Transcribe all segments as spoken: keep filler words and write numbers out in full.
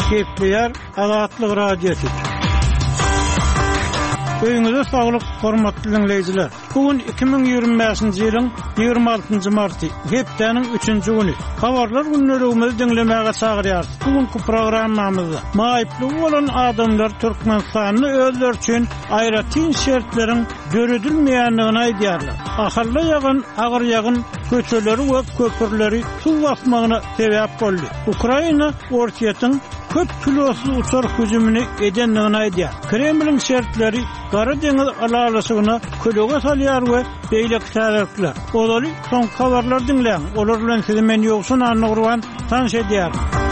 Kepler Azatlyk Radiosu. Öýüňizde saglyk, hormatly dinleýijiler. Bugün iki bin ýygrimi beşinji ýylyň ýygrimi altynjy marty, hepdeniň üçünji güni. Habarlar günlerimizi dinlemäge çagyrýar. Bugünkü programmamyzda maýyply bolan adamlar Türkmenistanyny özleri üçin aýratyn şertleriň görüdilmeýändigini aýdýarlar. Ahyrly ýagyn, agyr ýagyn köçeleri we köpürleri suw basmagyna sebäp boldy. Ukraina ortaýatyň köp kilosuz uçar hüjümini edenligini aýdýar. Kremliň şertleri Gara deňiz alalasygyna kölega salýar we beýlek täzirler. Olary soň habarlar dinleň. Olar bilen sizi men ýoksun anlagyrwan tanış edýär.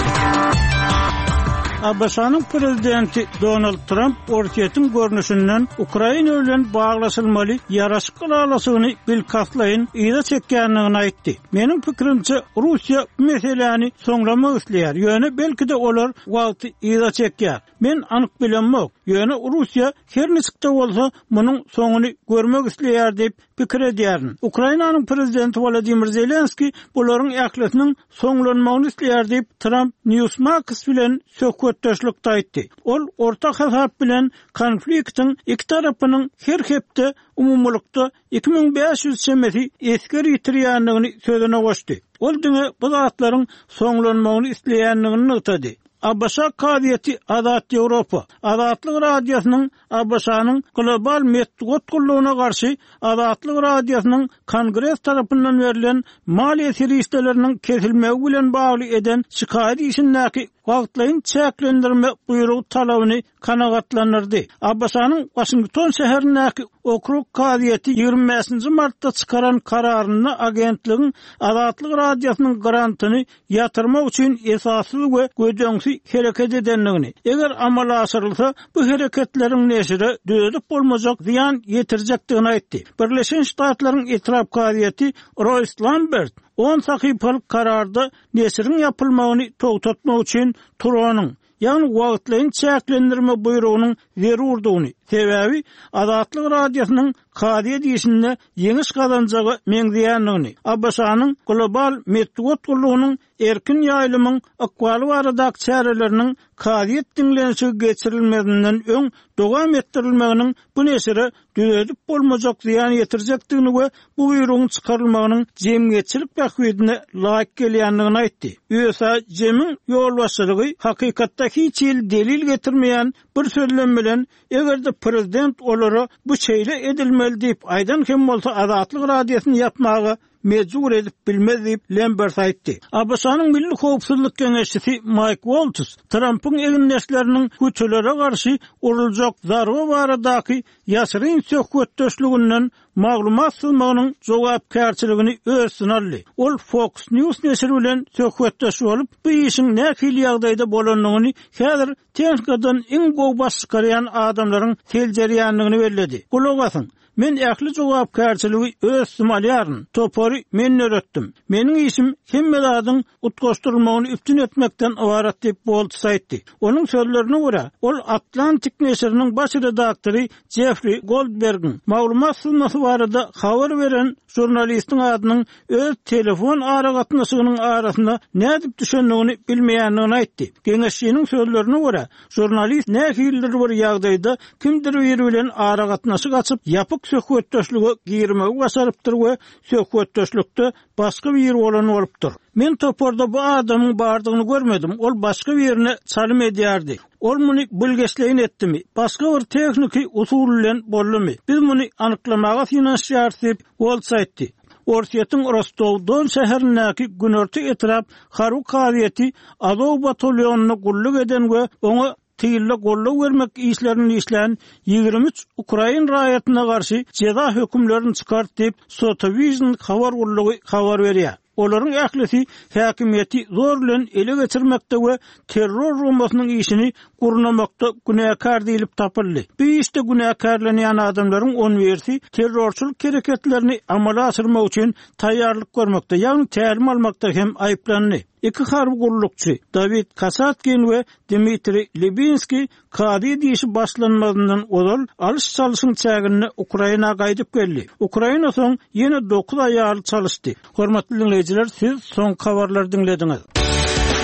A B S-nyň prezidenti Donald Trump ortaýatyň görnüşinden Ukraina bilen baglaşylmaly ýaraşyk alalasygyny bilkaslaýyn ýa çekýändigini aýtdy. Meniň pikirimçe Russiýa bu meseleni soňlamak isleýär. Ýöne belki de olar wagty ýa çekýär. Men anyk bilenmek. Ýöne Russiýa her niçikde bolsa munyň soňuny görmek isleýär diýip pikir edýärin. Ukrainanyň prezidenti Volodymyr Zelenski bularyň ählisiniň soňlanmagyny isleýär diýip Trump Newsmax bilen söhbetdeşlikde aýtdy. Ol ortak hasap bilen konfliktiň iki tarapynyň her hepde umumlukda iki bin beş ýüz çemeti esker ýitirýändigini sözüne goşdy. Ol diňe bu zatlaryň soňlanmagyny isleýändigini ýetdi. A B S kadiyeti Azat Ýewropa, Azatlyk Radiosynyň A B S-nyň global medeniýet gullugyna garşy Azatlyk Radiosynyň Kongres tarapyndan berilen maliýe serwisleriniň kesilmegi bilen bagly eden şikaýet işindäki wagtlaryň çäklendirme buýrugy talabyny kanagatlandyrdy. A B S-nyň Washington şäherindäki okrug kadiyeti ýygrimi beşinji martda çykaran kararyny agentligiň Azatlyk Radiosynyň grantyny ýatyrmak üçin esasly we gödöňsi hereket edenligini. Eger amala asyrylsa, bu hereketleriň neşire dözüp bolmajak ziyan ýetirjekdigini aýtdy. Birleşen Ştatlaryň etrap kadiyeti Roy Lambert on sahypalyk kararda neşiriň ýapylmagyny togtatmak üçin Turanyň ýani wagtlaryň çäklendirme buýrugynyň zerurdygyny, sebäbi Azatlyk Radiosynyň kadiyet işinde ýeňiş kazanjagy meňzeýändigini, A B S-nyň global medeniýet gullugynyň erkin ýaýlymyň akwaly baradaky çäreleriniň kadiyet dinlenişi geçirilmedinden öň dowam etdirilmeginiň bu nesire düzedip bolmajak ziyan ýetirjekdigini we bu buýrugyň çykarylmagynyň jemgyýetçilik bähwidine laýyk gelýändigini aýtdy. U S A jemiň ýolbaşçylygy hakykatda hiç il delil getirmeýän bir sözlem bilen egerde prezident olary bu şeýle edilmeli diýip aýdan hem bolsa Azatlyk Radiosyny ýapmagy mecbur edip bilmez diýip Lambert aýtdy. A B S-nyň Milli Howpsuzlyk Geňeşçisi Mike Waltz Trump'yň eginleşleriniň güçlere garşy uruljak zarby baradaky ýaşyryn söhbetdeşliginden maglumat sızmagynyň jogapkärçiligini özüne aldy. Ol Fox News nesiri bilen söhbetdeşip bolup bu işiň nähili ýagdaýda bolanlygyny häzir tehnikadaň iň gowy baş çykarýan adamlaryň teljerýändigini bellädi. Gulagasyn men ähli jogapkärçiligi öz sumalýaryn. Topory men öretdim. Meniň işim hemmedadyň utgaşdyrylmagyny üptün etmekden ibaret diýip Waltz aýtdy. Onuň sözlerine görä, ol Atlantic nesiriniň baş redaktory Jeffrey Goldberg'in maglumat sunmasy barada habar beren jurnalistiň adynyň öz telefon aragatnaşygynyň arasynda nädip düşendigini bilmeýändigini aýtdy. Geňeşçiniň sözlerine görä, jurnalist nähildir bir ýagdaýda kimdir biri bilen aragatnaşyk açyp ýapyk söhbetdeşligi girmegi basarypdyr we söhbetdeşlikde başga bir ýer bolan bolupdyr. Men toporda bu adamyň bardygyny görmedim. Ol başga bir ýerine çalym edýärdi. Ol muny bilgeçleýin etdimi? Başga bir tekniki usul bilen boldymy? Biz muny anyklamaga finansiýar diýip Waltz aýtdy. Ortaýatyň Rostov-Don şäherindäki günörtü etrap Haruk kadiyeti Azov batalyonuny gulluk eden we oňa tiyille golluk vermek işlerini işleyen ýygrimi üç Ukraina raýatyna garşy ceza hökümlerini çykart diýip Sotovision habar gullugy habar berýär. Olaryň ählisi häkimiýeti zor bilen ele geçirmekde we terror rumasynyň işini gurnamakda günäkar diýilip tapyldy. Bu işte günäkarlanýan adamlaryň on bersi terrorçylyk hereketlerini amala asyrmak üçin taýýarlyk görmekde, ýani tälim almakda hem aýplandy. İki harby gullukçy David Kasatkin we Dmitri Lebinski kadiyet işi başlanmadan olal alış çalışyň çägini Ukraina gaýdyp geldi. Ukraina soň ýene dokuz aýaly çalışdy. Hormatly dinleýijiler, siz soň habarlary dinlediňiz.